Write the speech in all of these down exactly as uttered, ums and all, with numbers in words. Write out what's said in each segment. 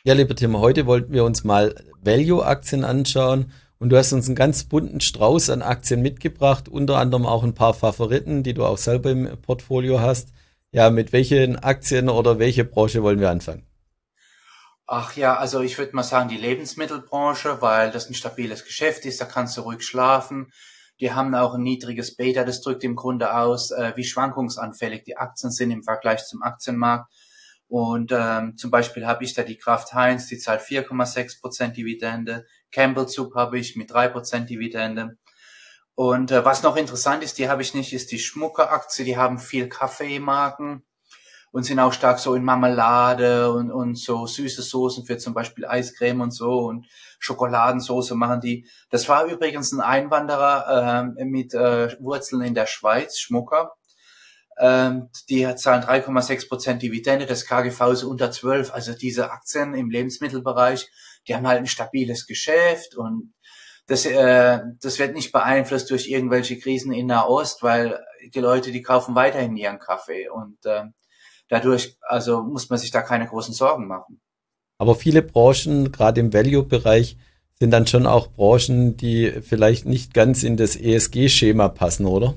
Ja, lieber Tim, heute wollten wir uns mal Value-Aktien anschauen und du hast uns einen ganz bunten Strauß an Aktien mitgebracht, unter anderem auch ein paar Favoriten, die du auch selber im Portfolio hast. Ja, mit welchen Aktien oder welche Branche wollen wir anfangen? Ach ja, also ich würde mal sagen, die Lebensmittelbranche, weil das ein stabiles Geschäft ist, da kannst du ruhig schlafen. Die haben auch ein niedriges Beta, das drückt im Grunde aus, äh, wie schwankungsanfällig die Aktien sind im Vergleich zum Aktienmarkt. Und ähm, zum Beispiel habe ich da die Kraft Heinz, die zahlt vier Komma sechs Prozent Dividende. Campbell Soup habe ich mit drei Prozent Dividende. Und äh, was noch interessant ist, die habe ich nicht, ist die Schmucker-Aktie, die haben viel Kaffeemarken und sind auch stark so in Marmelade und, und so süße Soßen für zum Beispiel Eiscreme und so und Schokoladensoße machen die. Das war übrigens ein Einwanderer ähm, mit äh, Wurzeln in der Schweiz, Schmucker. Ähm, die zahlen drei Komma sechs Prozent Dividende, das K G V ist unter zwölf. Also diese Aktien im Lebensmittelbereich, die haben halt ein stabiles Geschäft und das, äh, das wird nicht beeinflusst durch irgendwelche Krisen in Nahost, weil die Leute, die kaufen weiterhin ihren Kaffee und äh, dadurch, also muss man sich da keine großen Sorgen machen. Aber viele Branchen, gerade im Value-Bereich, sind dann schon auch Branchen, die vielleicht nicht ganz in das E S G-Schema passen, oder?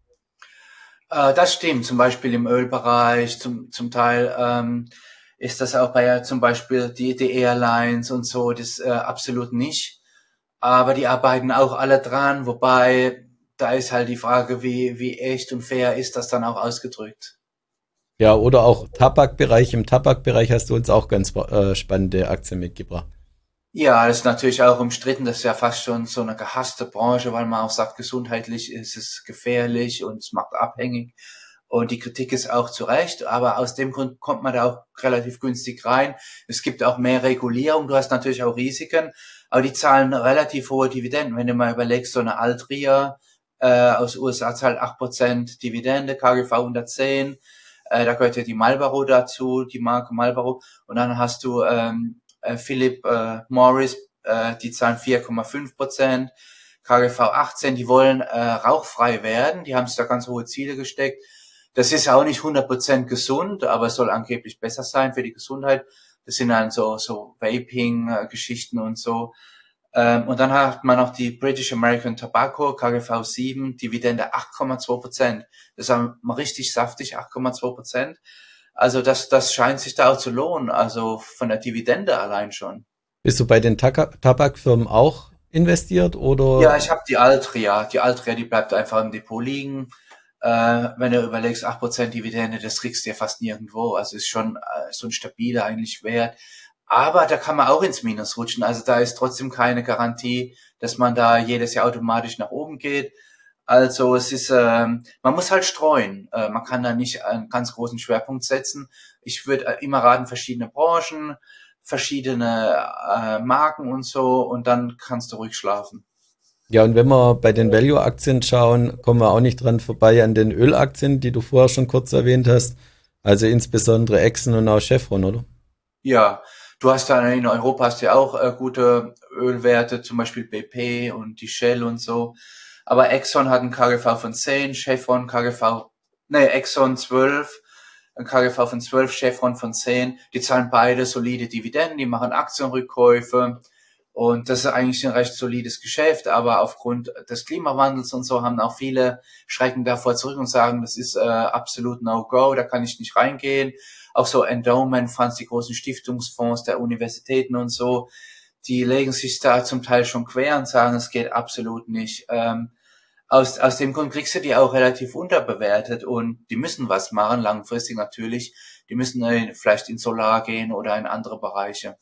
Äh, das stimmt, zum Beispiel im Ölbereich, zum, zum Teil ähm, ist das auch bei ja, zum Beispiel die, die Airlines und so, das äh, absolut nicht. Aber die arbeiten auch alle dran, wobei da ist halt die Frage, wie, wie echt und fair ist das dann auch ausgedrückt. Ja, oder auch Tabakbereich. Im Tabakbereich hast du uns auch ganz äh, spannende Aktien mitgebracht. Ja, das ist natürlich auch umstritten. Das ist ja fast schon so eine gehasste Branche, weil man auch sagt, gesundheitlich ist es gefährlich und es macht abhängig. Und die Kritik ist auch zu Recht, aber aus dem Grund kommt man da auch relativ günstig rein. Es gibt auch mehr Regulierung, du hast natürlich auch Risiken, aber die zahlen relativ hohe Dividenden. Wenn du mal überlegst, so eine Altria äh, aus U S A zahlt acht Prozent Dividende, K G V hundertzehn, äh, da gehört ja die Marlboro dazu, die Marke Marlboro. Und dann hast du ähm, äh, Philip äh, Morris, äh, die zahlen vier Komma fünf Prozent, K G V achtzehn, die wollen äh, rauchfrei werden, die haben sich da ganz hohe Ziele gesteckt. Das ist auch nicht hundert Prozent gesund, aber es soll angeblich besser sein für die Gesundheit. Das sind dann so, so Vaping-Geschichten und so. Ähm, und dann hat man noch die British American Tobacco, K G V sieben, Dividende acht Komma zwei Prozent. Das ist mal richtig saftig, acht Komma zwei Prozent. Also das, das scheint sich da auch zu lohnen, also von der Dividende allein schon. Bist du bei den Taka- Tabakfirmen auch investiert Ja, oder? ich habe die Altria. Die Altria, die bleibt einfach im Depot liegen. Äh, wenn du überlegst, acht Prozent Dividende, das kriegst du ja fast nirgendwo. Also ist schon äh, so ein stabiler eigentlich Wert. Aber da kann man auch ins Minus rutschen. Also da ist trotzdem keine Garantie, dass man da jedes Jahr automatisch nach oben geht. Also es ist, ähm, man muss halt streuen. Äh, man kann da nicht einen ganz großen Schwerpunkt setzen. Ich würde äh, immer raten, verschiedene Branchen, verschiedene äh, Marken und so, und dann kannst du ruhig schlafen. Ja, und wenn wir bei den Value-Aktien schauen, kommen wir auch nicht dran vorbei an den Ölaktien, die du vorher schon kurz erwähnt hast. Also insbesondere Exxon und auch Chevron, oder? Ja, du hast da in Europa hast ja auch äh, gute Ölwerte, zum Beispiel B P und die Shell und so. Aber Exxon hat ein K G V von zehn, Chevron K G V, nee, Exxon zwölf, ein K G V von zwölf, Chevron von zehn. Die zahlen beide solide Dividenden, die machen Aktienrückkäufe. Und das ist eigentlich ein recht solides Geschäft, aber aufgrund des Klimawandels und so haben auch viele schrecken davor zurück und sagen, das ist äh, absolut No-Go, da kann ich nicht reingehen. Auch so Endowment Funds, die großen Stiftungsfonds der Universitäten und so, die legen sich da zum Teil schon quer und sagen, es geht absolut nicht. Ähm, aus, aus dem Grund kriegst du die auch relativ unterbewertet und die müssen was machen, langfristig natürlich. Die müssen äh, vielleicht in Solar gehen oder in andere Bereiche.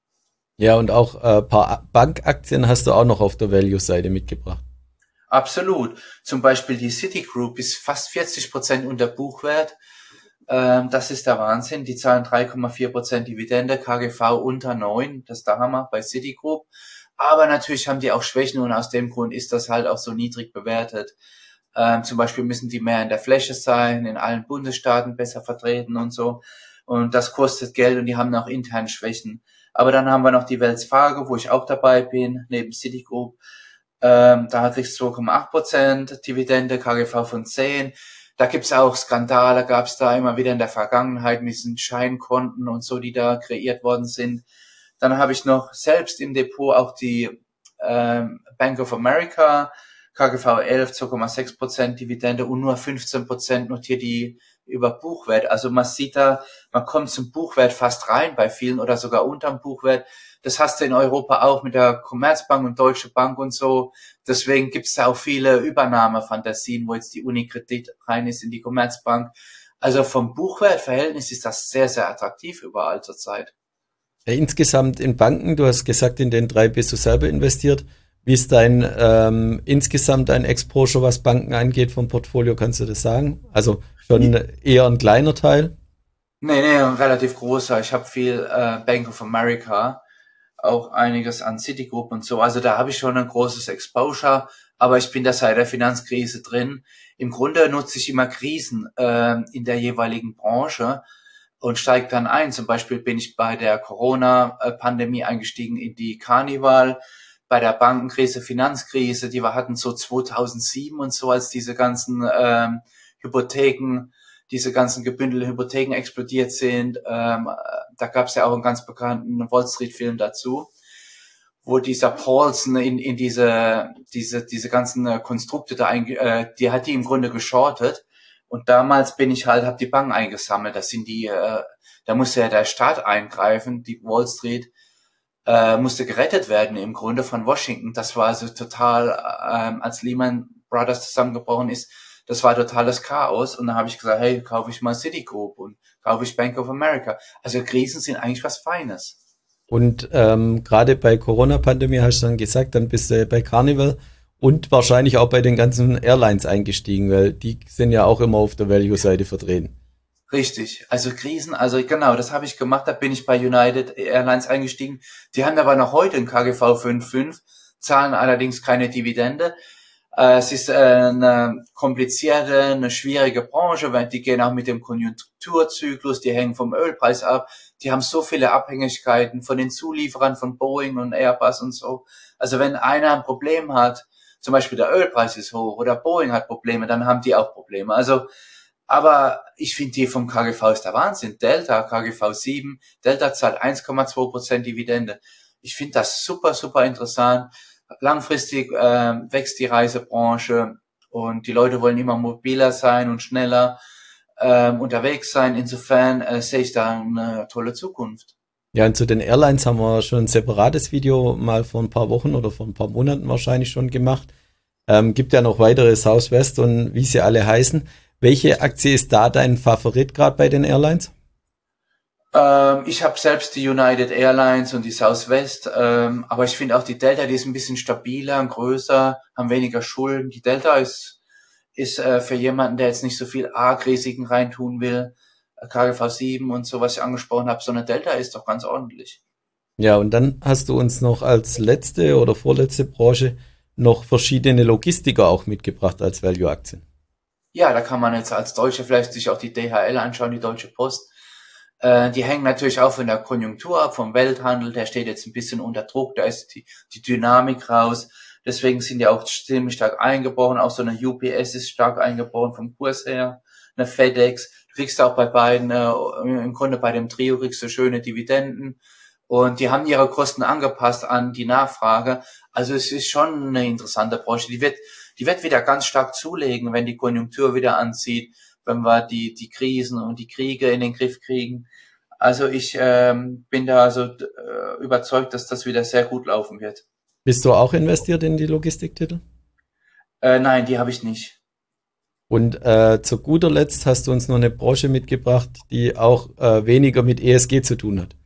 Ja, und auch ein äh, paar Bankaktien hast du auch noch auf der Value-Seite mitgebracht. Absolut. Zum Beispiel die Citigroup ist fast vierzig Prozent unter Buchwert. Ähm, das ist der Wahnsinn. Die zahlen drei Komma vier Prozent Dividende, K G V unter neun. Das ist der Hammer bei Citigroup. Aber natürlich haben die auch Schwächen und aus dem Grund ist das halt auch so niedrig bewertet. Ähm, zum Beispiel müssen die mehr in der Fläche sein, in allen Bundesstaaten besser vertreten und so. Und das kostet Geld und die haben auch intern Schwächen. Aber dann haben wir noch die Wells Fargo, wo ich auch dabei bin, neben Citigroup. Ähm, da kriegst du zwei Komma acht Prozent Dividende, K G V von zehn. Da gibt's auch Skandale, gab's da immer wieder in der Vergangenheit mit diesen Scheinkonten und so, die da kreiert worden sind. Dann habe ich noch selbst im Depot auch die ähm, Bank of America, K G V elf, zwei Komma sechs Prozent Dividende und nur fünfzehn Prozent notiert die über Buchwert. Also man sieht da, man kommt zum Buchwert fast rein bei vielen oder sogar unterm Buchwert. Das hast du in Europa auch mit der Commerzbank und Deutsche Bank und so. Deswegen gibt es da auch viele Übernahmefantasien, wo jetzt die Unikredit rein ist in die Commerzbank. Also vom Buchwertverhältnis ist das sehr, sehr attraktiv überall zurzeit. Ja, insgesamt in Banken, du hast gesagt, in den drei bist du selber investiert. Wie ist dein ähm, insgesamt dein Exposure, was Banken angeht vom Portfolio, kannst du das sagen? Also schon eher ein kleiner Teil? Nee, nee, ein relativ großer. Ich habe viel äh, Bank of America, auch einiges an Citigroup und so. Also da habe ich schon ein großes Exposure, aber ich bin da seit der Finanzkrise drin. Im Grunde nutze ich immer Krisen äh, in der jeweiligen Branche und steige dann ein. Zum Beispiel bin ich bei der Corona-Pandemie eingestiegen in die Carnival, bei der Bankenkrise, Finanzkrise, die wir hatten so zweitausendsieben und so, als diese ganzen ähm, Hypotheken, diese ganzen gebündelten Hypotheken explodiert sind. Ähm, da gab es ja auch einen ganz bekannten Wall Street Film dazu, wo dieser Paulson in, in diese, diese, diese ganzen äh, Konstrukte da, einge äh, die hat die im Grunde geschortet. Und damals bin ich halt, habe die Banken eingesammelt. Das sind die, äh, da musste ja der Staat eingreifen, die Wall Street äh, musste gerettet werden im Grunde von Washington. Das war also total, ähm, als Lehman Brothers zusammengebrochen ist, das war totales Chaos. Und dann habe ich gesagt, hey, kaufe ich mal Citigroup und kaufe ich Bank of America. Also Krisen sind eigentlich was Feines. Und ähm, gerade bei Corona-Pandemie hast du dann gesagt, dann bist du bei Carnival und wahrscheinlich auch bei den ganzen Airlines eingestiegen, weil die sind ja auch immer auf der Value-Seite vertreten. Richtig, also Krisen, also genau, das habe ich gemacht, da bin ich bei United Airlines eingestiegen. Die haben aber noch heute ein K G V fünf Komma fünf, zahlen allerdings keine Dividende. Äh, es ist äh, eine komplizierte, eine schwierige Branche, weil die gehen auch mit dem Konjunkturzyklus, die hängen vom Ölpreis ab. Die haben so viele Abhängigkeiten von den Zulieferern von Boeing und Airbus und so. Also wenn einer ein Problem hat, zum Beispiel der Ölpreis ist hoch oder Boeing hat Probleme, dann haben die auch Probleme. Also aber ich finde die vom K G V ist der Wahnsinn. Delta, K G V sieben, Delta zahlt eins Komma zwei Prozent Dividende. Ich finde das super, super interessant. Langfristig äh, wächst die Reisebranche und die Leute wollen immer mobiler sein und schneller äh, unterwegs sein. Insofern äh, sehe ich da eine tolle Zukunft. Ja, und zu den Airlines haben wir schon ein separates Video mal vor ein paar Wochen oder vor ein paar Monaten wahrscheinlich schon gemacht. Ähm, gibt ja noch weitere Southwest und wie sie alle heißen. Welche Aktie ist da dein Favorit gerade bei den Airlines? Ähm, ich habe selbst die United Airlines und die Southwest, ähm, aber ich finde auch die Delta, die ist ein bisschen stabiler und größer, haben weniger Schulden. Die Delta ist ist äh, für jemanden, der jetzt nicht so viel Arg-Risiken reintun will, K G V sieben und so, was ich angesprochen habe, so eine Delta ist doch ganz ordentlich. Ja, und dann hast du uns noch als letzte oder vorletzte Branche noch verschiedene Logistiker auch mitgebracht als Value-Aktien. Ja, da kann man jetzt als Deutsche vielleicht sich auch die D H L anschauen, die Deutsche Post. Äh, die hängen natürlich auch von der Konjunktur ab, vom Welthandel. Der steht jetzt ein bisschen unter Druck, da ist die, die Dynamik raus. Deswegen sind die auch ziemlich stark eingebrochen. Auch so eine U P S ist stark eingebrochen vom Kurs her. Eine FedEx. Du kriegst auch bei beiden, äh, im Grunde bei dem Trio kriegst du schöne Dividenden. Und die haben ihre Kosten angepasst an die Nachfrage. Also es ist schon eine interessante Branche. Die wird, die wird wieder ganz stark zulegen, wenn die Konjunktur wieder anzieht, wenn wir die, die Krisen und die Kriege in den Griff kriegen. Also ich ähm, bin da so äh, überzeugt, dass das wieder sehr gut laufen wird. Bist du auch investiert in die Logistiktitel? Äh, nein, die habe ich nicht. Und äh, zu guter Letzt hast du uns noch eine Branche mitgebracht, die auch äh, weniger mit E S G zu tun hat.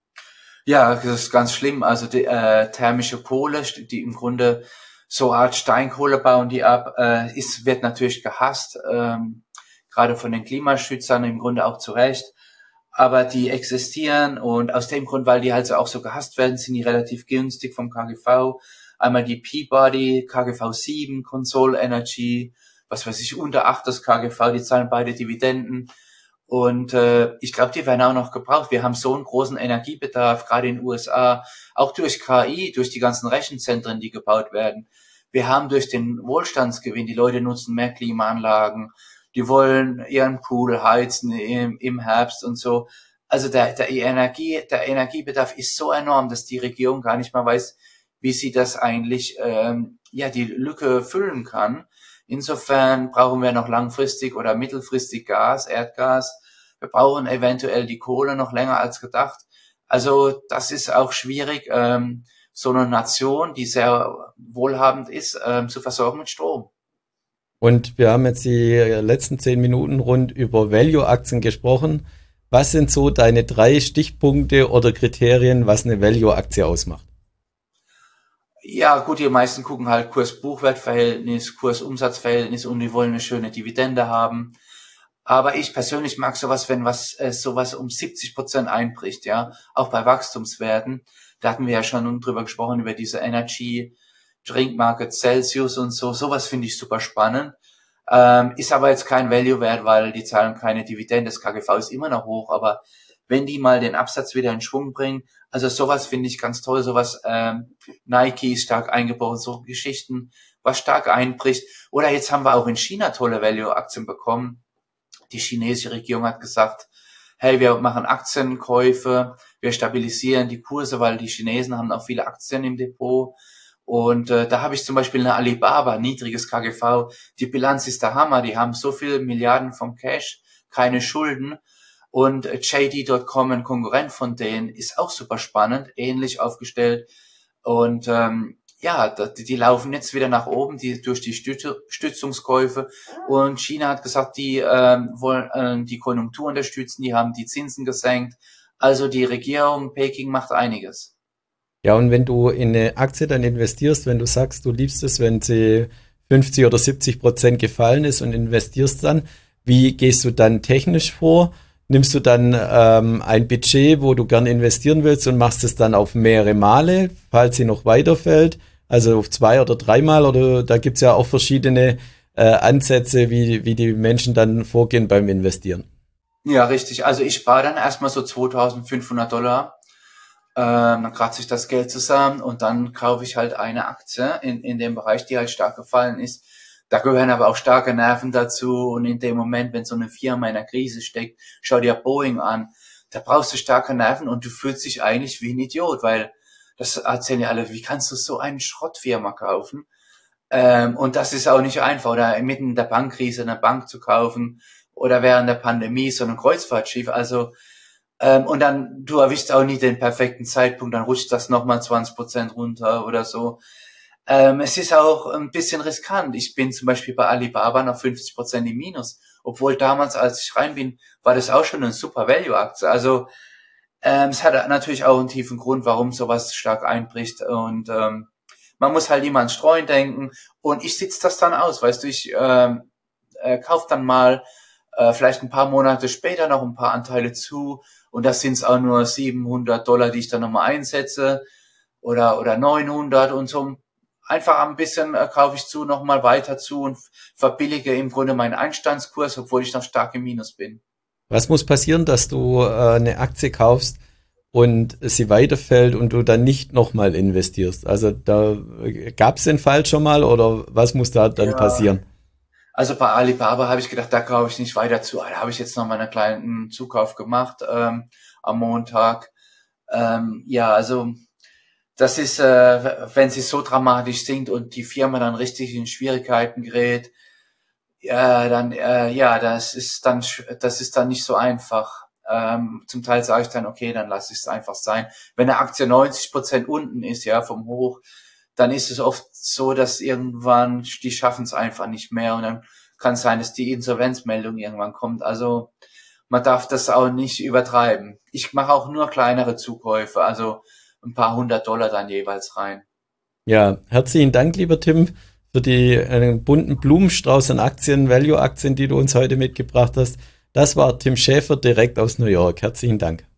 Ja, das ist ganz schlimm. Also die äh, thermische Kohle, die im Grunde so eine Art Steinkohle bauen die ab, äh, ist, wird natürlich gehasst, ähm, gerade von den Klimaschützern im Grunde auch zu Recht. Aber die existieren und aus dem Grund, weil die halt so auch so gehasst werden, sind die relativ günstig vom K G V. Einmal die Peabody, K G V sieben, Consol Energy, was weiß ich, unter acht das K G V, die zahlen beide Dividenden. Und äh, ich glaube, die werden auch noch gebraucht. Wir haben so einen großen Energiebedarf, gerade in den U S A, auch durch K I, durch die ganzen Rechenzentren, die gebaut werden. Wir haben durch den Wohlstandsgewinn, die Leute nutzen mehr Klimaanlagen, die wollen ihren Pool heizen im, im Herbst und so. Also der, der Energie, der Energiebedarf ist so enorm, dass die Regierung gar nicht mal weiß, wie sie das eigentlich, ähm, ja, die Lücke füllen kann. Insofern brauchen wir noch langfristig oder mittelfristig Gas, Erdgas. Wir brauchen eventuell die Kohle noch länger als gedacht. Also das ist auch schwierig, ähm, so eine Nation, die sehr wohlhabend ist, ähm, zu versorgen mit Strom. Und wir haben jetzt die letzten zehn Minuten rund über Value-Aktien gesprochen. Was sind so deine drei Stichpunkte oder Kriterien, was eine Value-Aktie ausmacht? Ja, gut, die meisten gucken halt Kurs-Buchwert-Verhältnis, Kurs-Umsatz-Verhältnis und die wollen eine schöne Dividende haben. Aber ich persönlich mag sowas, wenn was äh, sowas um siebzig Prozent einbricht, ja, auch bei Wachstumswerten. Da hatten wir ja schon drüber gesprochen, über diese Energy Drink Market Celsius und so. Sowas finde ich super spannend. Ähm, ist aber jetzt kein Value-Wert, weil die zahlen keine Dividende. Das K G V ist immer noch hoch, aber wenn die mal den Absatz wieder in Schwung bringen, also sowas finde ich ganz toll, sowas, ähm, Nike ist stark eingebrochen, so Geschichten, was stark einbricht. Oder jetzt haben wir auch in China tolle Value-Aktien bekommen. Die chinesische Regierung hat gesagt, hey, wir machen Aktienkäufe, wir stabilisieren die Kurse, weil die Chinesen haben auch viele Aktien im Depot. Und äh, da habe ich zum Beispiel eine Alibaba, niedriges K G V. Die Bilanz ist der Hammer, die haben so viele Milliarden vom Cash, keine Schulden. Und äh, J D Punkt com, ein Konkurrent von denen, ist auch super spannend, ähnlich aufgestellt. Und ähm, ja, die, die laufen jetzt wieder nach oben, die durch die Stütz- Stützungskäufe. Und China hat gesagt, die ähm, wollen äh, die Konjunktur unterstützen, die haben die Zinsen gesenkt. Also die Regierung Peking macht einiges. Ja, und wenn du in eine Aktie dann investierst, wenn du sagst, du liebst es, wenn sie fünfzig oder siebzig Prozent gefallen ist und investierst dann, wie gehst du dann technisch vor? Nimmst du dann ähm, ein Budget, wo du gern investieren willst und machst es dann auf mehrere Male, falls sie noch weiterfällt, also auf zwei oder dreimal, oder da gibt's ja auch verschiedene äh, Ansätze, wie, wie die Menschen dann vorgehen beim Investieren. Ja, richtig. Also ich spare dann erstmal so zweitausendfünfhundert Dollar. Ähm, dann kratze ich das Geld zusammen und dann kaufe ich halt eine Aktie in, in dem Bereich, die halt stark gefallen ist. Da gehören aber auch starke Nerven dazu und in dem Moment, wenn so eine Firma in einer Krise steckt, schau dir Boeing an, da brauchst du starke Nerven und du fühlst dich eigentlich wie ein Idiot, weil das erzählen ja alle, wie kannst du so eine Schrottfirma kaufen? Ähm, und das ist auch nicht einfach, oder mitten in der Bankkrise eine Bank zu kaufen oder während der Pandemie so ein Kreuzfahrtschiff, also ähm, und dann, du erwischst auch nicht den perfekten Zeitpunkt, dann rutscht das nochmal zwanzig Prozent runter oder so. Ähm, es ist auch ein bisschen riskant. Ich bin zum Beispiel bei Alibaba noch fünfzig Prozent im Minus. Obwohl damals, als ich rein bin, war das auch schon eine super Value-Aktie. Also ähm, es hat natürlich auch einen tiefen Grund, warum sowas stark einbricht. Und ähm, man muss halt immer an Streuen denken. Und ich sitze das dann aus, weißt du, ich ähm, äh, kaufe dann mal äh, vielleicht ein paar Monate später noch ein paar Anteile zu. Und das sind es auch nur siebenhundert Dollar, die ich dann nochmal einsetze. Oder, oder neunhundert und so. Einfach ein bisschen äh, kaufe ich zu, nochmal weiter zu und verbillige im Grunde meinen Einstandskurs, obwohl ich noch stark im Minus bin. Was muss passieren, dass du äh, eine Aktie kaufst und sie weiterfällt und du dann nicht nochmal investierst? Also da gab es den Fall schon mal oder was muss da dann Ja. passieren? Also bei Alibaba habe ich gedacht, da kaufe ich nicht weiter zu. Da habe ich jetzt noch mal einen kleinen Zukauf gemacht ähm, am Montag. Ähm, ja, also das ist, äh, wenn sie so dramatisch sinkt und die Firma dann richtig in Schwierigkeiten gerät, ja, dann, äh, ja, das ist dann, das ist dann nicht so einfach. Ähm, zum Teil sage ich dann, okay, dann lasse ich es einfach sein. Wenn eine Aktie neunzig Prozent unten ist, ja, vom Hoch, dann ist es oft so, dass irgendwann, die schaffen es einfach nicht mehr und dann kann es sein, dass die Insolvenzmeldung irgendwann kommt. Also man darf das auch nicht übertreiben. Ich mache auch nur kleinere Zukäufe, also ein paar hundert Dollar dann jeweils rein. Ja, herzlichen Dank, lieber Tim, für die äh, bunten Blumenstrauß an Aktien, Value-Aktien, die du uns heute mitgebracht hast. Das war Tim Schäfer direkt aus New York. Herzlichen Dank.